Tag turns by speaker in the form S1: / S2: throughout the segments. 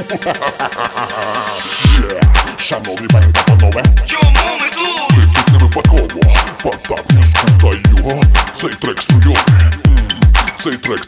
S1: Шановні пані та панове,
S2: чому ми тут?
S1: ми тут не випадково. Потап я скутаю. Цей трек студіоний. Цей трек.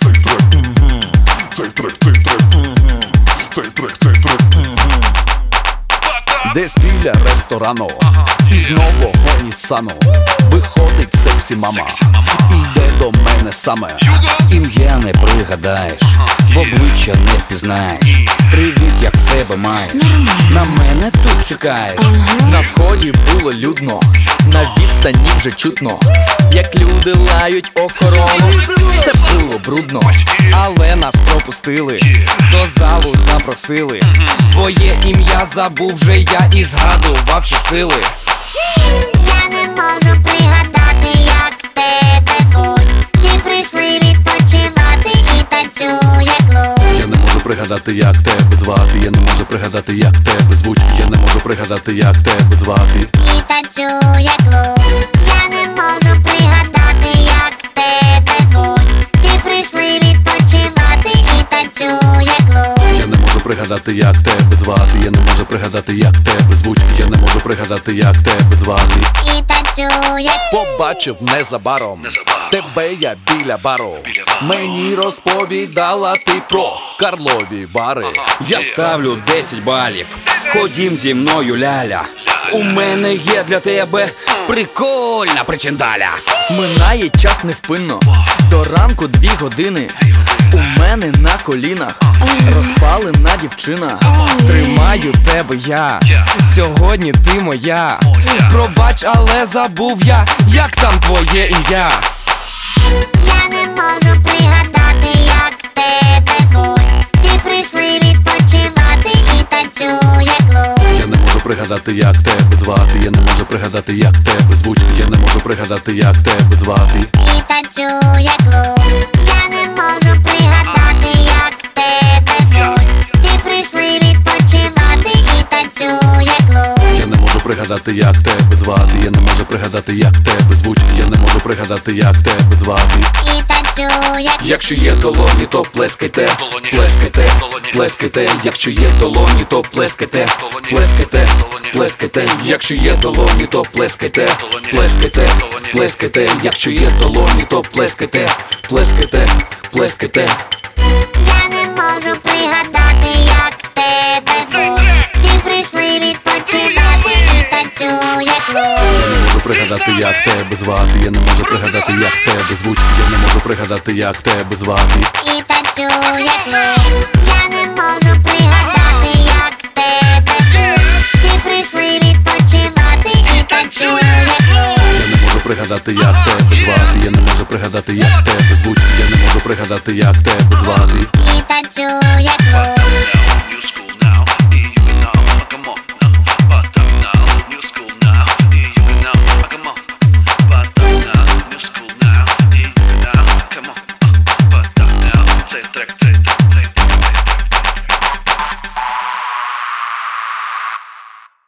S3: Десь біля ресторану із нового Нісану виходить сексі мама, іде до мене саме. Ім'я не пригадаєш, в обличчя не впізнаєш. Привіт, як себе маєш, на мене тут чекаєш. На вході було людно, на відстані вже чутно, як люди лають охорону. Це було брудно, але нас пропустили, до залу запросили. Твоє ім'я забув вже я і згадував ще сили.
S4: Я не можу пригадати, як тебе звуть. Всі прийшли відпочивати і танцює клуб.
S3: Я не можу пригадати, як тебе звати. Я не можу пригадати, як тебе звуть. Я не можу пригадати, як тебе звати.
S4: І танцює клуб. Я не можу пригадати, як тебе звуть. Всі прийшли відпочивати і танцює клуб.
S3: Я не можу пригадати, як тебе звати. Я не можу пригадати, як тебе звуть. Я не можу пригадати, як тебе звати.
S4: І танцює.
S3: Побачив незабаром тебе я біля бару. Мені розповідала ти про Карлові Вари. Я ставлю 10 балів, ходім зі мною, ляля. У мене є для тебе прикольна причиндаля. Минає час невпинно, до ранку 2 години. У мене на колінах розпалена дівчина. Тримаю тебе я, сьогодні ти моя. Пробач, але забув я, як там твоє ім'я.
S4: Я не можу пригадати, як тебе звуть. Всі прийшли відпочивати і танцює клуб.
S3: Я не можу пригадати, як тебе звати. Я не можу пригадати, як тебе звуть. Я не можу пригадати, як тебе звати.
S4: І танцює клуб. Я не можу пригадати, як тебе звуть. Всі прийшли відпочивати і танцює клуб.
S3: Я не можу пригадати, як тебе звати. Я не можу пригадати, як тебе звуть. Я не можу пригадати, як тебе звати.
S4: І танцює.
S3: Якщо є долоні, то плескайте, плескайте, плескайте. Якщо є долоні, то плескайте, плескайте, плескайте. Якщо є долоні, то плескайте, плескайте, плескайте. Якщо є долоні, то плескайте, плескайте, плескайте.
S4: Я не можу пригадати, як тебе звуть. Всі прийшли відпочивати і танцює клуб.
S3: Я не можу пригадати, як тебе звати. Я не можу пригадати, як тебе звуть. Я не можу пригадати, як тебе звати.
S4: І танцює клуб. Я не можу пригадати, як тебе звуть. Всі прийшли відпочивати і танцює клуб.
S3: Я не можу пригадати, як тебе звати. Я не можу пригадати, як тебе звуть. Я не можу пригадати, як тебе звати.
S4: І танцює